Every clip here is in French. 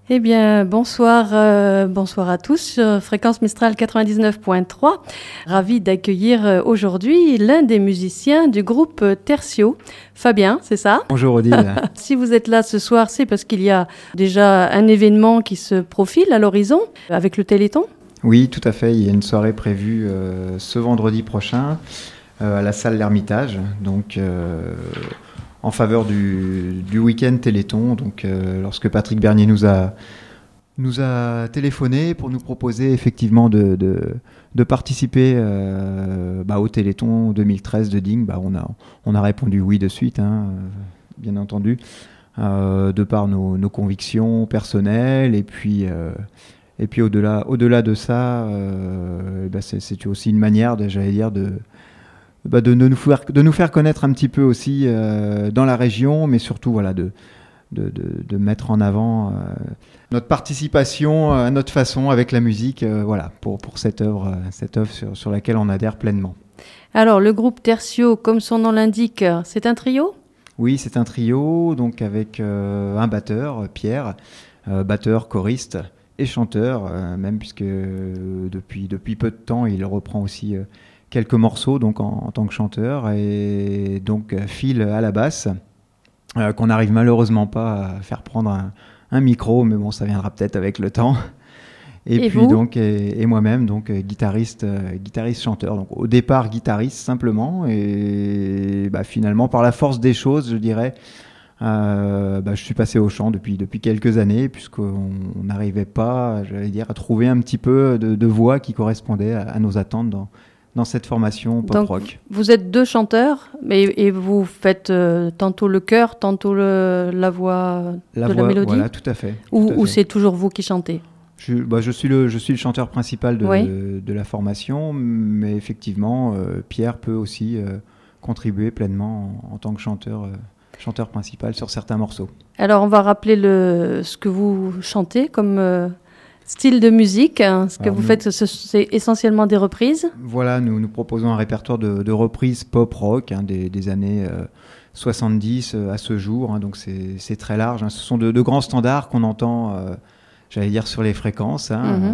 Eh bien, bonsoir à tous sur Fréquence Mistral 99.3. Ravi d'accueillir aujourd'hui l'un des musiciens du groupe Tertio, Fabien, c'est ça? Bonjour Odile. Si vous êtes là ce soir, c'est parce qu'il y a déjà un événement qui se profile à l'horizon avec le Téléthon. Oui, tout à fait. Il y a une soirée prévue ce vendredi prochain à la salle L'Ermitage. Donc, en faveur du week-end Téléthon. Donc, lorsque Patrick Bernier nous a téléphoné pour nous proposer effectivement de participer au Téléthon 2013 de Digne, on a répondu oui de suite, bien entendu, de par nos convictions personnelles et puis au-delà de ça, c'est aussi une manière, j'allais dire, de nous faire connaître un petit peu aussi dans la région, mais surtout voilà, de mettre en avant notre participation à notre façon avec la musique, pour cette œuvre sur laquelle on adhère pleinement. Alors, le groupe Tertio, comme son nom l'indique, c'est un trio ? Oui, c'est un trio, donc avec un batteur, Pierre, batteur, choriste et chanteur, même puisque depuis peu de temps, il reprend aussi quelques morceaux donc en tant que chanteur, et donc Phil à la basse, qu'on n'arrive malheureusement pas à faire prendre un micro, mais bon, ça viendra peut-être avec le temps. Et puis donc et moi-même, donc guitariste chanteur. Donc au départ guitariste simplement, et finalement par la force des choses, je dirais, je suis passé au chant depuis quelques années, puisqu'on n'arrivait pas, j'allais dire, à trouver un petit peu de voix qui correspondait à nos attentes dans cette formation pop-rock. Donc, vous êtes deux chanteurs, et vous faites tantôt le chœur, tantôt la voix la mélodie. Voilà, tout à fait. Ou c'est toujours vous qui chantez? Je suis le chanteur principal de la formation, mais effectivement, Pierre peut aussi contribuer pleinement en tant que chanteur principal sur certains morceaux. Alors, on va rappeler ce que vous chantez comme style de musique. Ce que vous faites, c'est essentiellement des reprises. Voilà, nous proposons un répertoire de reprises pop-rock des années 70 à ce jour. Donc c'est très large. Ce sont de grands standards qu'on entend, j'allais dire, sur les fréquences.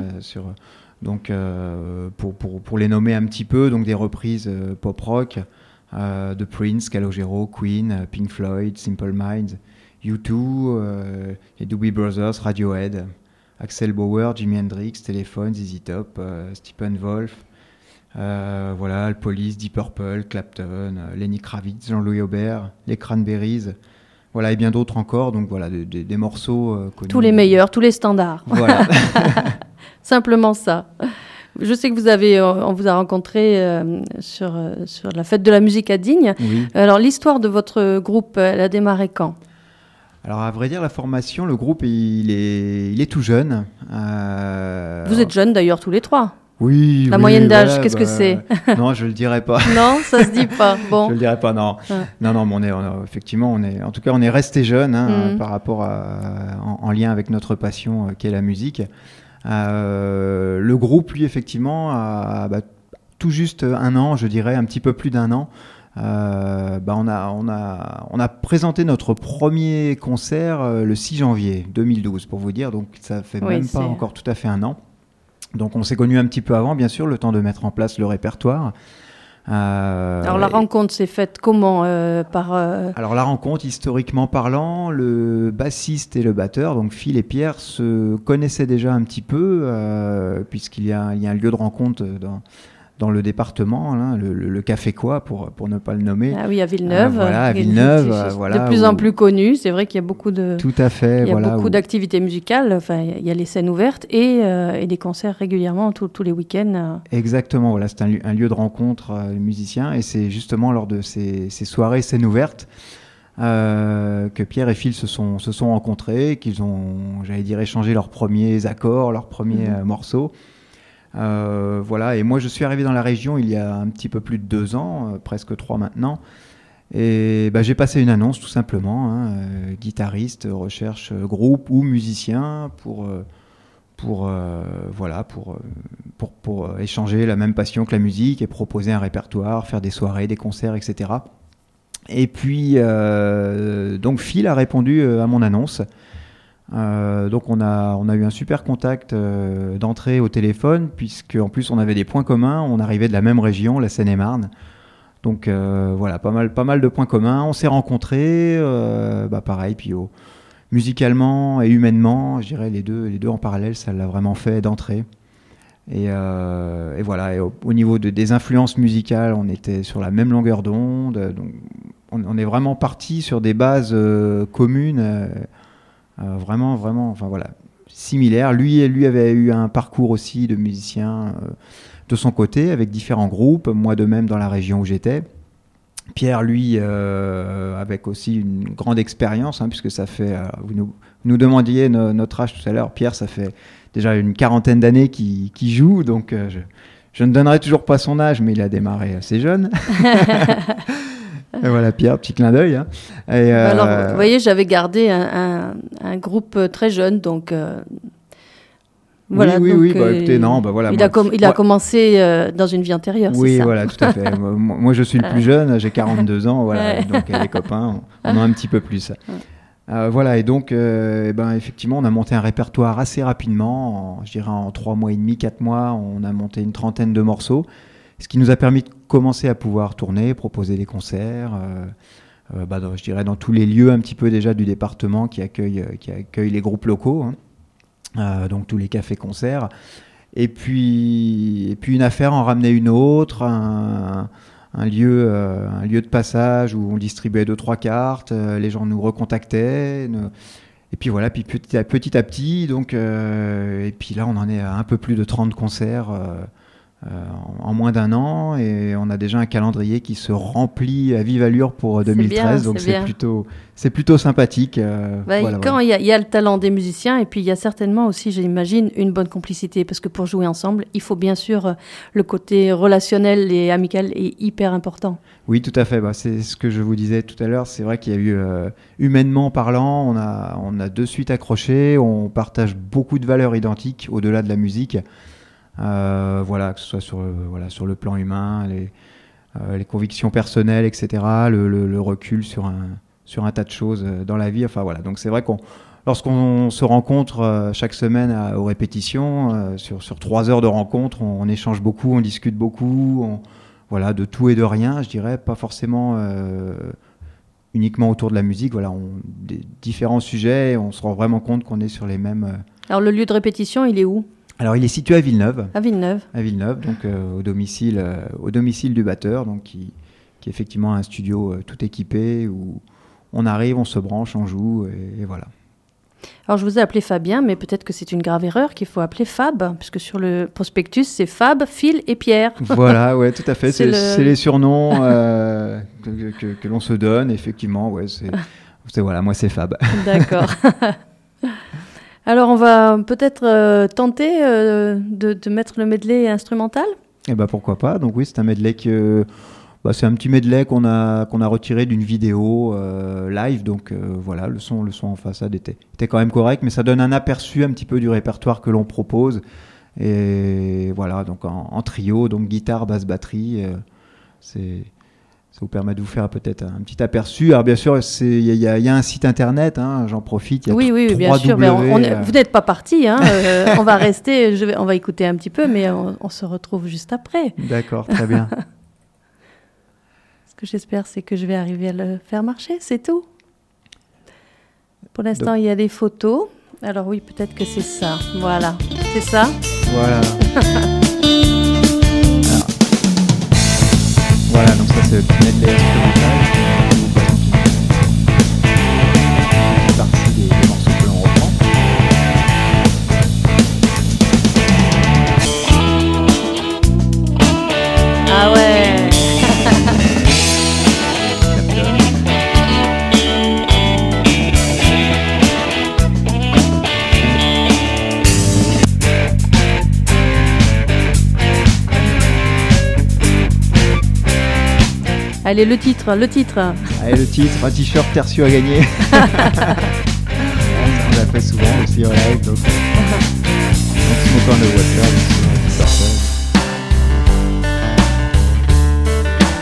Donc, pour les nommer un petit peu, donc des reprises pop-rock de Prince, Calogero, Queen, Pink Floyd, Simple Minds, U2, les Doobie Brothers, Radiohead, Axel Bauer, Jimi Hendrix, Telephone, ZZ Top, Steppenwolf, The Police, Deep Purple, Clapton, Lenny Kravitz, Jean-Louis Aubert, les Cranberries, et bien d'autres encore. Donc voilà, des morceaux connus. Tous les meilleurs, tous les standards. Voilà. Simplement ça. Je sais que on vous a rencontré sur la fête de la musique à Digne. Oui. Alors, l'histoire de votre groupe, elle a démarré quand ? Alors, à vrai dire, la formation, le groupe, il est tout jeune. Vous êtes jeunes d'ailleurs tous les trois. Oui. La moyenne d'âge, qu'est-ce que c'est ? Non, je le dirai pas. Non, ça se dit pas. Bon. Je le dirai pas, non. Non, mais effectivement, on est resté jeunes par rapport en lien avec notre passion qui est la musique. Le groupe, lui, effectivement, a tout juste un an, je dirais, un petit peu plus d'un an. On a présenté notre premier concert le 6 janvier 2012, pour vous dire. Donc, ça fait pas encore tout à fait un an. Donc, on s'est connus un petit peu avant, bien sûr, le temps de mettre en place le répertoire. Alors, la rencontre s'est faite comment Alors, la rencontre, historiquement parlant, le bassiste et le batteur, donc Phil et Pierre, se connaissaient déjà un petit peu, puisqu'il y a un lieu de rencontre dans le département, le Café Quoi, pour ne pas le nommer. Ah oui, à Villeneuve. À Villeneuve. De plus en plus connu. C'est vrai qu'il y a beaucoup Tout à fait. Beaucoup d'activités musicales. Enfin, il y a les scènes ouvertes et des concerts régulièrement tous les week-ends. Exactement. Voilà, c'est un lieu de rencontre musicien, et c'est justement lors de ces soirées scènes ouvertes que Pierre et Phil se sont rencontrés, qu'ils ont, j'allais dire, échangé leurs premiers accords, leurs premiers morceaux. Et moi je suis arrivé dans la région il y a un petit peu plus de 2 ans, presque 3 maintenant, et j'ai passé une annonce tout simplement, guitariste, recherche groupe ou musicien pour échanger la même passion que la musique et proposer un répertoire, faire des soirées, des concerts, etc. Et puis donc Phil a répondu à mon annonce Donc on a eu un super contact d'entrée au téléphone, puisque en plus on avait des points communs, on arrivait de la même région, la Seine-et-Marne. Donc voilà, pas mal de points communs. On s'est rencontrés, pareil, puis musicalement et humainement, je dirais les deux en parallèle, ça l'a vraiment fait d'entrée. Et voilà, et au niveau des influences musicales, on était sur la même longueur d'onde. Donc on est vraiment parti sur des bases communes, vraiment, enfin voilà, similaires. Lui avait eu un parcours aussi de musicien de son côté, avec différents groupes, moi de même dans la région où j'étais. Pierre, lui, avec aussi une grande expérience, puisque ça fait, vous nous demandiez notre âge tout à l'heure. Pierre, ça fait déjà une 40aine d'années qu'il joue, donc je ne donnerai toujours pas son âge, mais il a démarré assez jeune. Et voilà, Pierre, petit clin d'œil. Alors, vous voyez, j'avais gardé un groupe très jeune, donc... Voilà, oui, écoutez, non, voilà. Il a commencé dans une vie antérieure, oui, c'est ça? Voilà, tout à fait. Moi, je suis le plus jeune, j'ai 42 ans, voilà. Donc, les copains, on en a un petit peu plus. Voilà, et donc, effectivement, on a monté un répertoire assez rapidement. Je dirais en 3 mois et demi, 4 mois, on a monté une 30aine de morceaux, ce qui nous a permis de commencer à pouvoir tourner, proposer des concerts. Je dirais dans tous les lieux un petit peu déjà du département qui accueillent les groupes locaux. Donc tous les cafés-concerts, et puis une affaire en ramenait une autre, un lieu de passage où on distribuait 2-3 cartes, les gens nous recontactaient, et puis voilà, puis petit à petit, donc, et puis là on en est à un peu plus de 30 concerts en moins d'un an, et on a déjà un calendrier qui se remplit à vive allure pour 2013, donc c'est plutôt sympathique. Quand il y a le talent des musiciens, et puis il y a certainement aussi, j'imagine, une bonne complicité, parce que pour jouer ensemble, il faut bien sûr le côté relationnel et amical est hyper important. Oui, tout à fait. C'est ce que je vous disais tout à l'heure. C'est vrai qu'il y a eu, humainement parlant, on a de suite accroché, on partage beaucoup de valeurs identiques au-delà de la musique. Que ce soit sur le plan humain, les convictions personnelles, etc., le recul sur un tas de choses dans la vie. Enfin voilà. Donc c'est vrai lorsqu'on se rencontre chaque semaine aux répétitions, sur 3 heures de rencontre, on échange beaucoup, on discute beaucoup, de tout et de rien, je dirais, pas forcément uniquement autour de la musique. Voilà, des différents sujets, on se rend vraiment compte qu'on est sur les mêmes. Alors le lieu de répétition, il est où ? Alors, il est situé à Villeneuve. À Villeneuve, donc au domicile du batteur, donc qui est effectivement un studio tout équipé où on arrive, on se branche, on joue, et voilà. Alors, je vous ai appelé Fabien, mais peut-être que c'est une grave erreur qu'il faut appeler Fab, puisque sur le prospectus, c'est Fab, Phil et Pierre. Voilà, ouais, tout à fait. C'est les surnoms que l'on se donne, effectivement. Ouais, voilà, moi, c'est Fab. D'accord. Alors, on va peut-être tenter de mettre le medley instrumental ? Eh ben, pourquoi pas. Donc oui, c'est un medley c'est un petit medley qu'on a retiré d'une vidéo live. Donc le son en façade était quand même correct, mais ça donne un aperçu un petit peu du répertoire que l'on propose. Et voilà, donc en trio, donc guitare, basse, batterie, ça vous permet de vous faire peut-être un petit aperçu. Alors bien sûr, il y a un site internet, j'en profite. Oui, bien sûr. Mais vous n'êtes pas parti. On va rester, on va écouter un petit peu, mais on se retrouve juste après. D'accord, très bien. Ce que j'espère, c'est que je vais arriver à le faire marcher, c'est tout. Pour l'instant, il y a des photos. Alors oui, peut-être que c'est ça. Voilà, c'est ça. Voilà. Voilà, donc ça c'est le petit medley instrumental. C'est parti des morceaux que l'on reprend. Ah ouais. Allez, le titre. Allez, le titre, un t-shirt Tertio à gagner. Ça, on l'a fait souvent aussi en live. Donc, Smoke on the Water,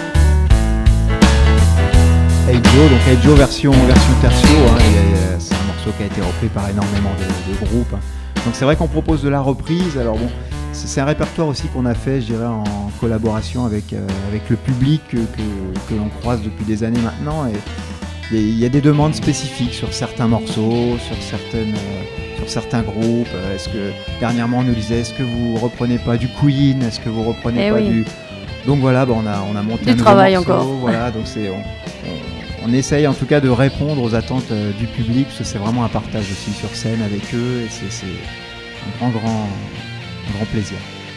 Hey Joe, donc Hey Joe version Tertio, c'est un morceau qui a été repris par énormément de groupes. Donc c'est vrai qu'on propose de la reprise. Alors bon, c'est un répertoire aussi qu'on a fait, je dirais, en collaboration avec le public que l'on croise depuis des années maintenant. Et il y a des demandes spécifiques sur certains morceaux, sur certains groupes. Est-ce que dernièrement on nous disait, est-ce que vous reprenez pas du Queen, est-ce que vous reprenez pas du... Donc voilà, on a monté du un travail morceau, encore. Voilà, donc on essaye en tout cas de répondre aux attentes du public, parce que c'est vraiment un partage aussi sur scène avec eux, et c'est un grand plaisir.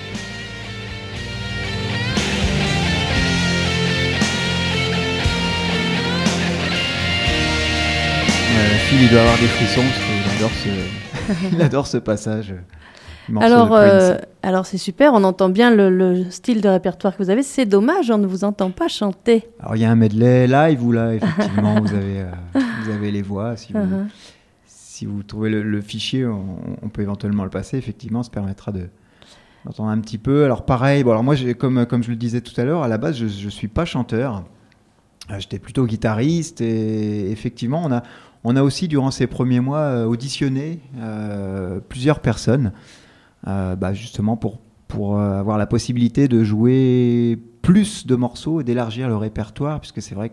Phil, il doit avoir des frissons parce qu'il adore ce passage. Alors c'est super, on entend bien le style de répertoire que vous avez. C'est dommage, on ne vous entend pas chanter. Alors il y a un medley live où là, effectivement, vous avez les voix. Si vous trouvez le fichier, on peut éventuellement le passer. Effectivement, ça permettra d'entendre un petit peu. Alors pareil, alors moi, comme je le disais tout à l'heure, à la base, je ne suis pas chanteur. J'étais plutôt guitariste et effectivement, on a aussi, durant ces premiers mois, auditionné plusieurs personnes, justement pour avoir la possibilité de jouer plus de morceaux et d'élargir le répertoire, puisque c'est vrai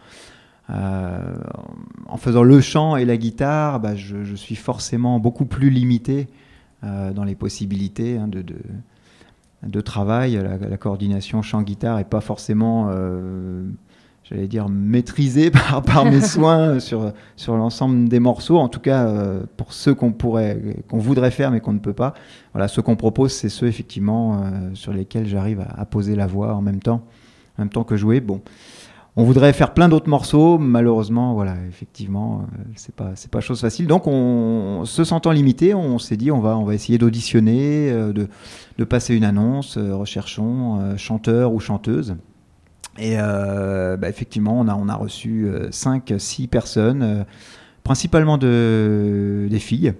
en faisant le chant et la guitare, je suis forcément beaucoup plus limité dans les possibilités de travail. La coordination chant-guitare n'est pas forcément... j'allais dire maîtrisé par mes soins sur l'ensemble des morceaux, en tout cas pour ceux qu'on voudrait faire mais qu'on ne peut pas. Voilà, ceux qu'on propose, c'est ceux effectivement sur lesquels j'arrive à poser la voix en même temps que jouer. Bon, on voudrait faire plein d'autres morceaux, malheureusement, voilà, effectivement, c'est pas chose facile. Donc, se sentant limité, on s'est dit on va essayer d'auditionner, de passer une annonce, recherchons chanteur ou chanteuse. Et effectivement, on a reçu 5-6 personnes, principalement des filles.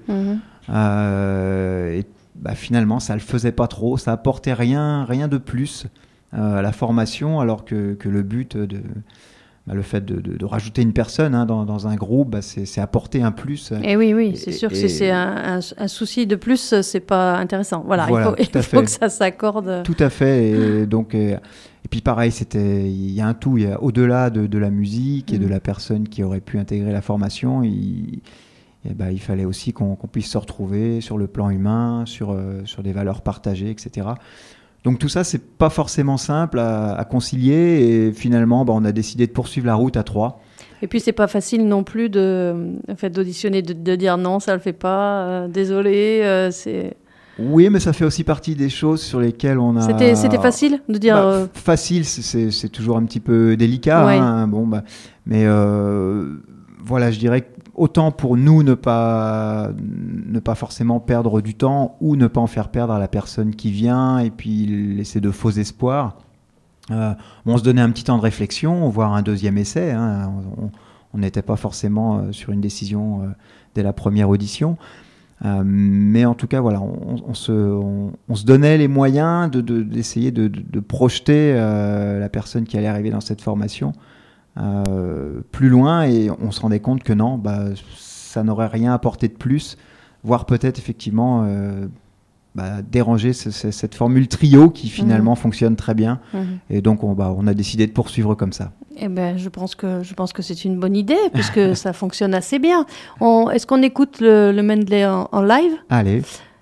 Et finalement, ça ne le faisait pas trop, ça apportait rien de plus à la formation, alors que le but le fait de rajouter une personne dans un groupe, c'est apporter un plus. Et oui, c'est sûr que c'est un souci de plus, c'est pas intéressant. Voilà, il faut que ça s'accorde. Tout à fait. Et donc, et puis pareil, il y a un tout. Il y a au-delà de la musique et de la personne qui aurait pu intégrer la formation. Il fallait aussi qu'on puisse se retrouver sur le plan humain, sur des valeurs partagées, etc. Donc tout ça, c'est pas forcément simple à concilier, et finalement, on a décidé de poursuivre la route à 3. Et puis c'est pas facile non plus d'auditionner, de dire non, ça le fait pas, désolé, c'est... Oui, mais ça fait aussi partie des choses sur lesquelles on a... C'était facile de dire... Facile, c'est toujours un petit peu délicat, ouais. Mais voilà, je dirais que autant pour nous ne pas forcément perdre du temps ou ne pas en faire perdre à la personne qui vient et puis laisser de faux espoirs. On se donnait un petit temps de réflexion, voire un deuxième essai. On n'était pas forcément sur une décision dès la première audition. Mais en tout cas, voilà, on se donnait les moyens d'essayer de projeter la personne qui allait arriver dans cette formation plus loin, et on se rendait compte que non, ça n'aurait rien apporté de plus, voire peut-être effectivement déranger cette formule trio qui finalement fonctionne très bien. Et donc on a décidé de poursuivre comme ça. Eh ben, je pense que c'est une bonne idée puisque ça fonctionne assez bien. Est-ce qu'on écoute le medley en live ? Allez.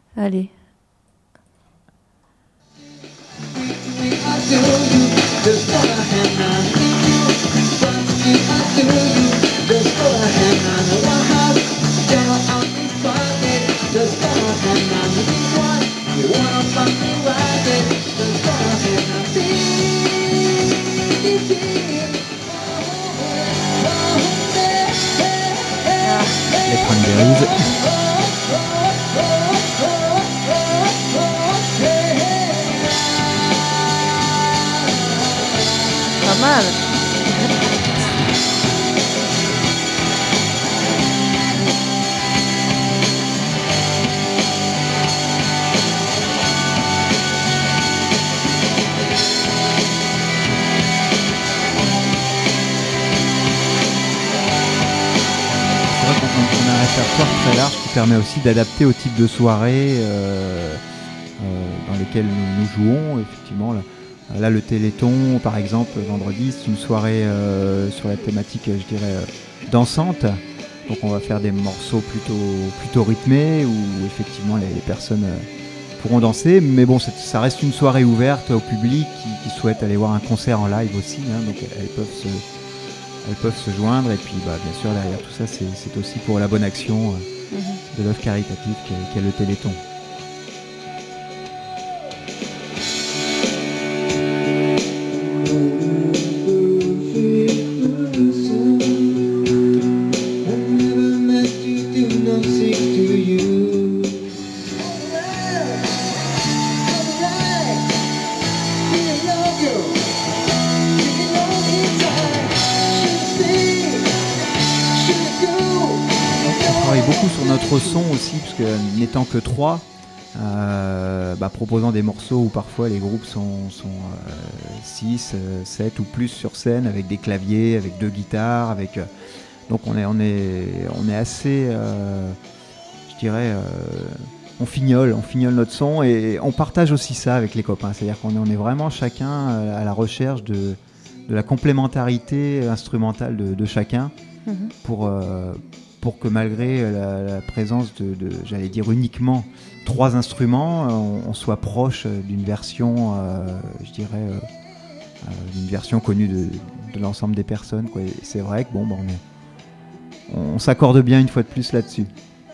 Les Cranberries. Pas mal. on a un répertoire très large qui permet aussi d'adapter au type de soirée dans lesquelles nous jouons. Effectivement, là, le Téléthon, par exemple, vendredi, c'est une soirée sur la thématique, je dirais, dansante. Donc on va faire des morceaux plutôt rythmés où effectivement les personnes pourront danser. Mais bon, ça reste une soirée ouverte au public qui souhaite aller voir un concert en live aussi. Donc elles peuvent se joindre. Et puis bien sûr derrière tout ça, c'est aussi pour la bonne action de l'œuvre caritative qu'est le Téléthon. Son aussi, parce que n'étant que 3, proposant des morceaux où parfois les groupes sont 6, 7 ou plus sur scène, avec des claviers, avec 2 guitares, donc on est assez, je dirais, on fignole notre son et on partage aussi ça avec les copains, c'est-à-dire qu'on est vraiment chacun à la recherche de la complémentarité instrumentale de chacun pour que malgré la présence de j'allais dire uniquement 3 instruments, on soit proche d'une version, je dirais, d'une version connue de l'ensemble des personnes, quoi. Et c'est vrai que on s'accorde bien une fois de plus là-dessus.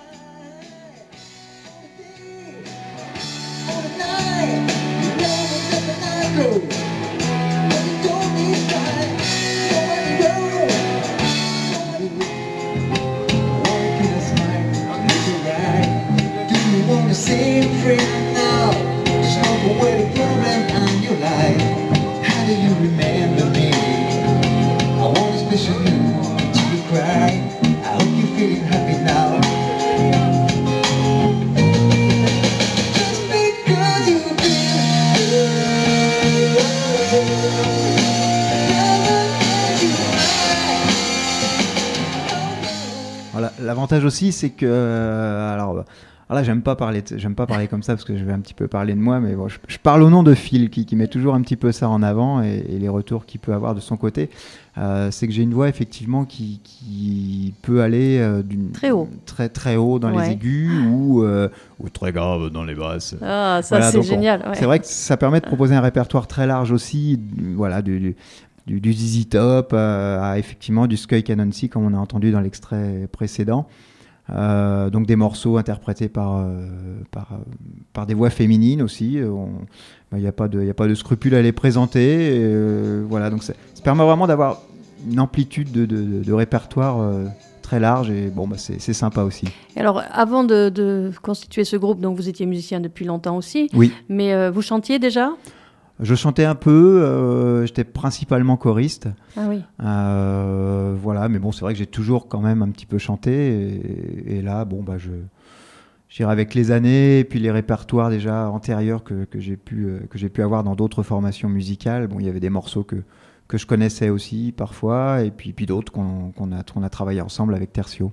L'avantage aussi, c'est que alors là, j'aime pas parler comme ça parce que je vais un petit peu parler de moi, mais bon, je parle au nom de Phil qui met toujours un petit peu ça en avant et les retours qu'il peut avoir de son côté, c'est que j'ai une voix effectivement qui peut aller très haut, très haut dans les aigus ou très grave dans les basses. Ah, ça voilà, c'est génial. C'est vrai que ça permet de proposer un répertoire très large aussi, voilà, du ZZ Top à effectivement du Skull Canonsy comme on a entendu dans l'extrait précédent. Donc des morceaux interprétés par des voix féminines aussi. Il n'y a pas de scrupule à les présenter. Voilà, donc ça permet vraiment d'avoir une amplitude de répertoire très large et c'est sympa aussi. Et alors, avant de constituer ce groupe, donc vous étiez musicien depuis longtemps aussi. Oui. Mais vous chantiez déjà ? Je chantais un peu, j'étais principalement choriste. Ah oui. Voilà, mais bon, c'est vrai que j'ai toujours quand même un petit peu chanté. Et là, je dirais avec les années et puis les répertoires déjà antérieurs que j'ai pu avoir dans d'autres formations musicales. Bon, il y avait des morceaux que je connaissais aussi parfois, et puis d'autres qu'on a travaillé ensemble avec Tertio.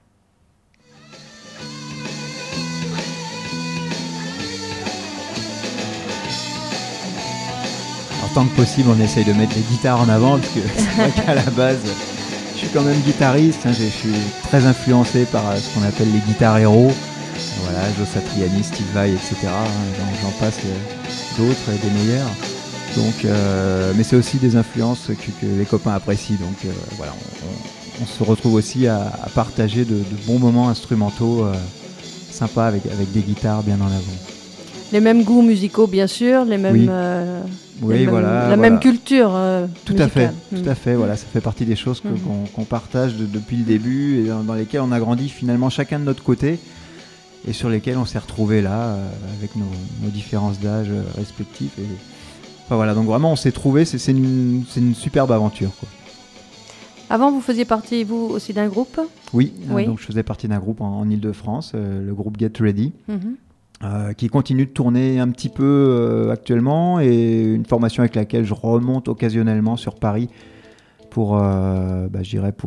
Tant que possible, on essaye de mettre les guitares en avant parce que c'est vrai qu'à la base, je suis quand même guitariste. Je suis très influencé par ce qu'on appelle les guitares héros. Voilà, Joe Satriani, Steve Vai, etc. J'en passe d'autres et des meilleurs. Donc, mais c'est aussi des influences que les copains apprécient. Donc voilà, on se retrouve aussi à partager de bons moments instrumentaux sympas avec des guitares bien en avant. Les mêmes goûts musicaux, bien sûr, les mêmes. Oui, la même culture tout musicale. Tout à fait. Voilà, ça fait partie des choses qu'on partage depuis le début et dans lesquelles on a grandi finalement chacun de notre côté et sur lesquelles on s'est retrouvés là avec nos différences d'âge respectifs. Voilà, donc vraiment on s'est trouvés, c'est une superbe aventure, quoi. Avant, vous faisiez partie, vous aussi, d'un groupe ? Oui. Donc je faisais partie d'un groupe en Ile-de-France, le groupe Get Ready. Qui continue de tourner un petit peu actuellement, et une formation avec laquelle je remonte occasionnellement sur Paris pour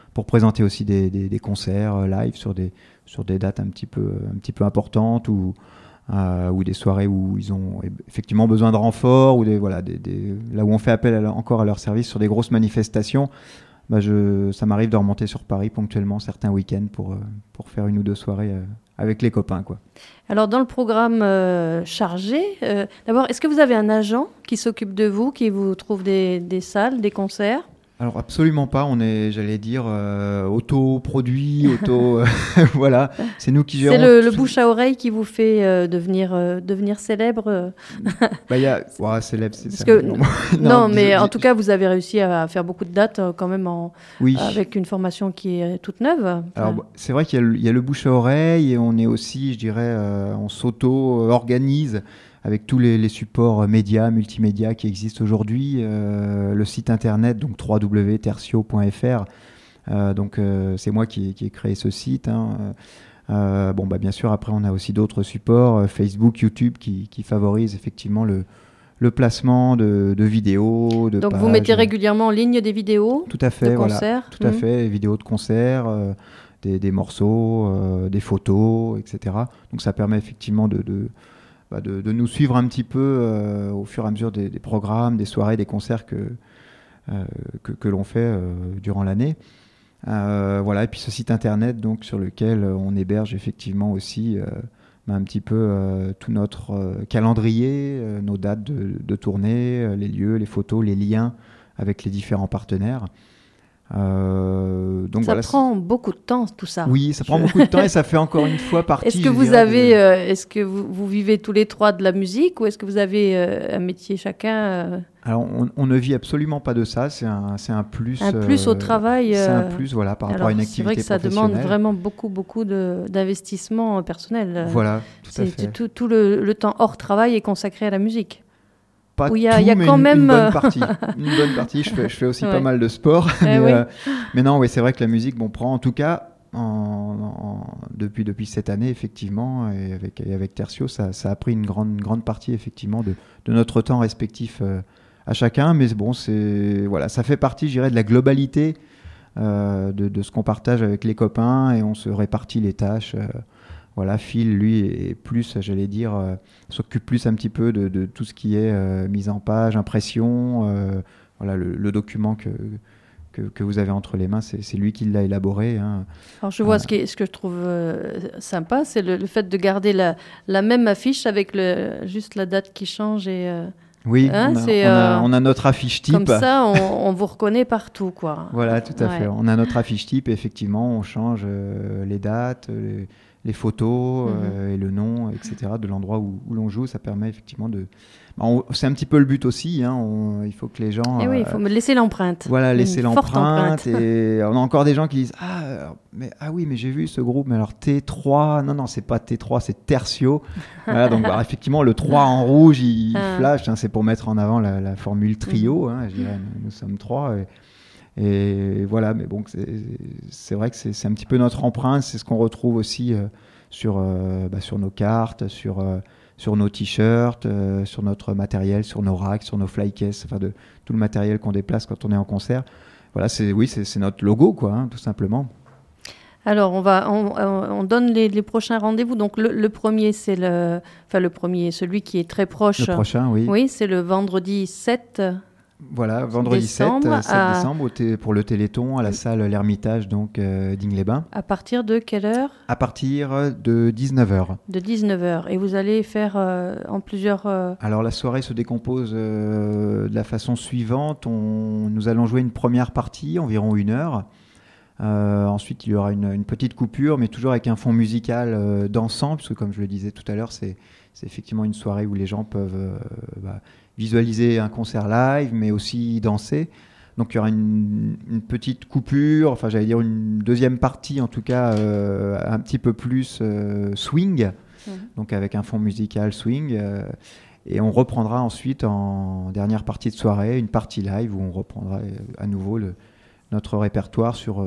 pour présenter aussi des concerts live sur des dates un petit peu importantes ou des soirées où ils ont effectivement besoin de renfort ou là où on fait appel encore à leur service sur des grosses manifestations. Ça m'arrive de remonter sur Paris ponctuellement certains week-ends pour faire une ou deux soirées avec les copains, quoi. Alors, dans le programme chargé, d'abord, est-ce que vous avez un agent qui s'occupe de vous, qui vous trouve des salles, des concerts ? Alors absolument pas, on est, j'allais dire, auto-produit, voilà, c'est nous qui gérons. C'est le bouche à oreille qui vous fait devenir célèbre. Célèbre, c'est ça. Non, mais en tout cas, vous avez réussi à faire beaucoup de dates quand même oui. Avec une formation qui est toute neuve. Alors c'est vrai qu'il y a le bouche à oreille et on est aussi, je dirais, on s'auto-organise avec tous les supports médias, multimédia qui existent aujourd'hui, le site internet, donc www.tertio.fr, c'est moi qui ai créé ce site. Bien sûr, après on a aussi d'autres supports, Facebook, YouTube, qui favorisent effectivement le placement de vidéos, de donc pages. Vous mettez régulièrement en ligne des vidéos tout à fait, de concerts. Tout à fait, des vidéos de concerts, des morceaux, des photos, etc. Donc ça permet effectivement de nous suivre un petit peu au fur et à mesure des programmes, des soirées, des concerts que l'on fait durant l'année. Et puis ce site internet donc, sur lequel on héberge effectivement aussi un petit peu tout notre calendrier, nos dates de tournée, les lieux, les photos, les liens avec les différents partenaires. Ça prend beaucoup de temps, tout ça. Oui, ça prend beaucoup de temps et ça fait encore une fois partie. Est-ce que vous vivez tous les trois de la musique ou est-ce que vous avez un métier chacun Alors, on ne vit absolument pas de ça. C'est un plus. Un plus au travail. C'est un plus, par rapport à une activité professionnelle. C'est vrai que ça demande vraiment beaucoup d'investissement personnel. Voilà, tout à fait. Tout le temps hors travail est consacré à la musique. Pas tout, mais quand même une bonne partie. Une bonne partie. Je fais aussi pas mal de sport. Mais non, c'est vrai que la musique, prend en tout cas depuis cette année effectivement, et avec Tertio, ça a pris une grande partie effectivement de notre temps respectif à chacun. Mais ça fait partie, je dirais, de la globalité de ce qu'on partage avec les copains et on se répartit les tâches. Phil, lui, est plus, j'allais dire, s'occupe plus un petit peu de tout ce qui est mise en page, impression. Le document que vous avez entre les mains, c'est lui qui l'a élaboré. Hein. Alors je vois ce que je trouve sympa, c'est le fait de garder la même affiche avec juste la date qui change et... Oui, on a notre affiche type. Comme ça, on vous reconnaît partout, quoi. Voilà, tout à fait. On a notre affiche type et effectivement, on change les dates, les photos et le nom, etc. de l'endroit où l'on joue. Ça permet effectivement c'est un petit peu le but aussi. Hein, il faut que les gens... il faut me laisser l'empreinte. Voilà, laisser l'empreinte. Empreinte. Et on a encore des gens qui disent mais j'ai vu ce groupe, mais alors T3, non, c'est pas T3, c'est Tertio. Voilà, donc effectivement, le 3 en rouge, il flash. Hein, c'est pour mettre en avant la formule trio. Hein, je dirais, nous sommes 3. Et voilà, mais c'est vrai que c'est un petit peu notre empreinte, c'est ce qu'on retrouve aussi sur nos cartes, sur nos t-shirts, sur notre matériel, sur nos racks, sur nos flycases, de tout le matériel qu'on déplace quand on est en concert. Voilà, c'est notre logo, quoi, hein, tout simplement. Alors, on donne les prochains rendez-vous. Donc, le premier, c'est celui qui est très proche. Le prochain, oui. Oui, c'est le vendredi 7 Voilà, vendredi décembre, 7 décembre pour le Téléthon à la salle L'Ermitage d'Ing-les-Bains. À partir de quelle heure ? À partir de 19h. De 19h. Et vous allez faire en plusieurs... Alors la soirée se décompose de la façon suivante. Nous allons jouer une première partie, environ 1 heure. Ensuite, il y aura une petite coupure, mais toujours avec un fond musical dansant, puisque comme je le disais tout à l'heure, c'est effectivement une soirée où les gens peuvent... visualiser un concert live, mais aussi danser. Donc il y aura une petite coupure, j'allais dire une deuxième partie en tout cas, un petit peu plus swing, donc avec un fond musical swing. Et on reprendra ensuite en dernière partie de soirée, une partie live où on reprendra à nouveau notre répertoire sur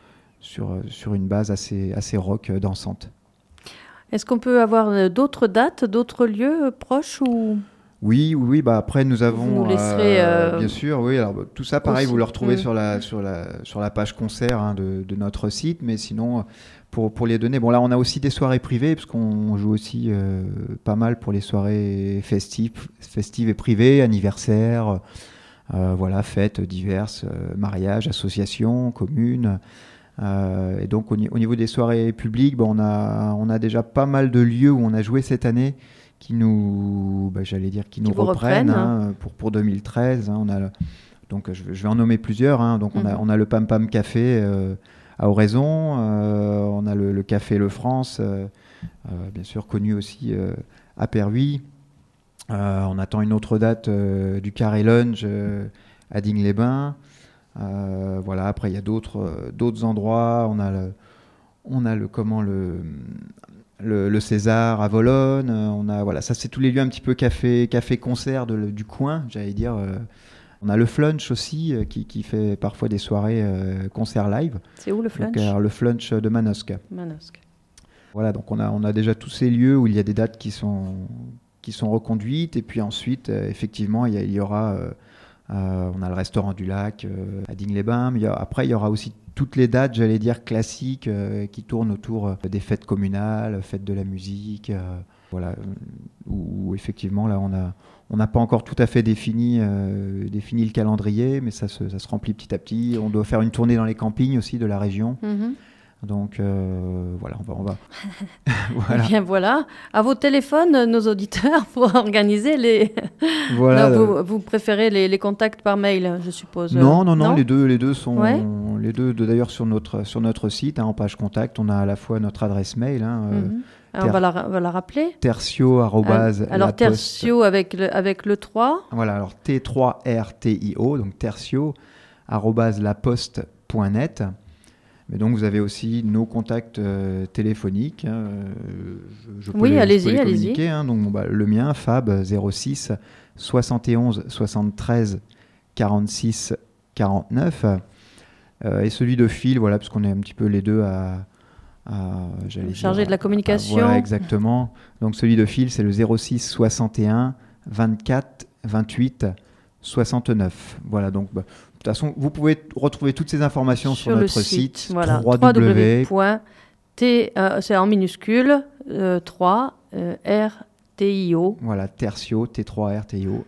une base assez rock dansante. Est-ce qu'on peut avoir d'autres dates, d'autres lieux proches ou... Oui. Bah après, nous avons Vous nous laisserez, bien sûr. Oui, alors tout ça, pareil, aussi. vous le retrouvez sur la page concert de notre site. Mais sinon, pour les données, bon là, on a aussi des soirées privées parce qu'on joue aussi pas mal pour les soirées festives et privées, anniversaires, voilà, fêtes diverses, mariages, associations, communes. Et donc au niveau des soirées publiques, on a déjà pas mal de lieux où on a joué cette année qui nous reprennent hein. pour 2013. On a, donc je vais en nommer plusieurs. Donc on a le Pam Pam Café à Oraison, on a le Café Le France, bien sûr connu aussi à Perhuis. On attend une autre date du Carré Lunch à Digne-les-Bains. Voilà, après il y a d'autres endroits. On a le César à Volonne. Voilà, ça c'est tous les lieux un petit peu café concert du coin, j'allais dire. On a le Flunch aussi qui fait parfois des soirées concert live. C'est où le Flunch? Donc, le Flunch de Manosque. Voilà, donc on a déjà tous ces lieux où il y a des dates qui sont reconduites, et puis ensuite effectivement il y aura on a le restaurant du lac à Digne-les-Bains, mais après il y aura aussi toutes les dates, j'allais dire classiques, qui tournent autour des fêtes communales, fêtes de la musique, voilà, où effectivement là on n'a pas encore tout à fait défini le calendrier, mais ça se remplit petit à petit. On doit faire une tournée dans les campings aussi de la région. Donc voilà, on va. Voilà. Eh bien voilà, à vos téléphones, nos auditeurs, pour organiser les. Voilà. Non, vous préférez les contacts par mail, je suppose. Non, les deux sont les deux d'ailleurs sur notre site, en page contact, on a à la fois notre adresse mail. On va la rappeler. Tertio alors Tertio avec le 3. Voilà, alors T3RTIO, donc Tertio @laposte.net. Mais donc vous avez aussi nos contacts téléphoniques. Je peux les communiquer. Donc le mien, Fab 06 71 73 46 49. Et celui de Phil, voilà, parce qu'on est un petit peu les deux chargé de la communication. Voilà, exactement. Donc celui de Phil, c'est le 06 61 24 28 69. Voilà, donc de toute façon, vous pouvez retrouver toutes ces informations sur notre site. Voilà, www. C'est en minuscule 3 RTIO. Voilà, Tertio, T3RTIO.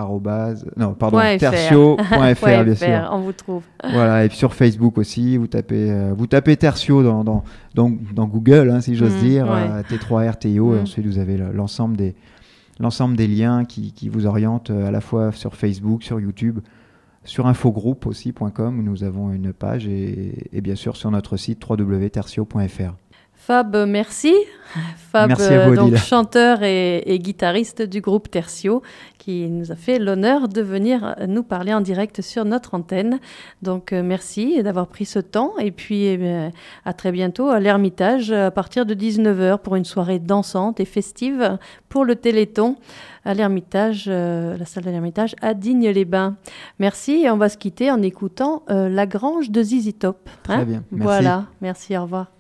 Tertio.fr, bien sûr. On vous trouve. Voilà, et puis sur Facebook aussi, vous tapez Tertio dans Google, si j'ose dire, T3RTIO, et ensuite vous avez l'ensemble des liens qui vous orientent à la fois sur Facebook, sur YouTube, sur infogroupe aussi.com, où nous avons une page, et bien sûr sur notre site www.tertio.fr. Fab, merci. Fab, merci à vous, donc chanteur et guitariste du groupe Tertio, qui nous a fait l'honneur de venir nous parler en direct sur notre antenne. Donc merci d'avoir pris ce temps, et puis à très bientôt à l'Ermitage à partir de 19h pour une soirée dansante et festive pour le Téléthon à l'Ermitage, la salle de l'Ermitage à Digne-les-Bains. Merci, et on va se quitter en écoutant La Grange de ZZ Top. Très bien, merci. Voilà, merci, au revoir.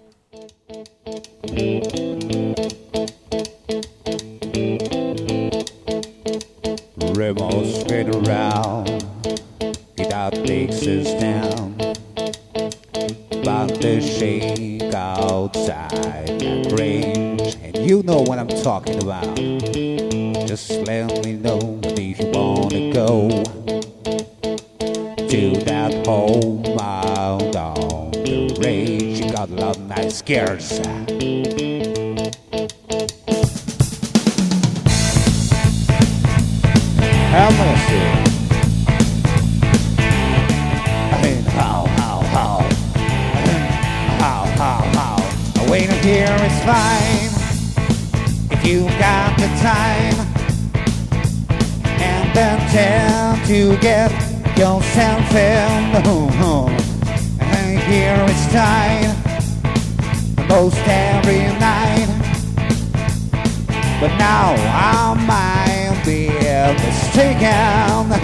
Ribbons straight around, guitar takes us down, about to shake outside that range, and you know what I'm talking about. Just let me know if you wanna go to that home out on the range. You got a lot of nice scares. Have mercy. I mean, how? Waiting here is fine if you got the time, and then tend to get yourself in. And here it's time most every night, but now I might be mistaken.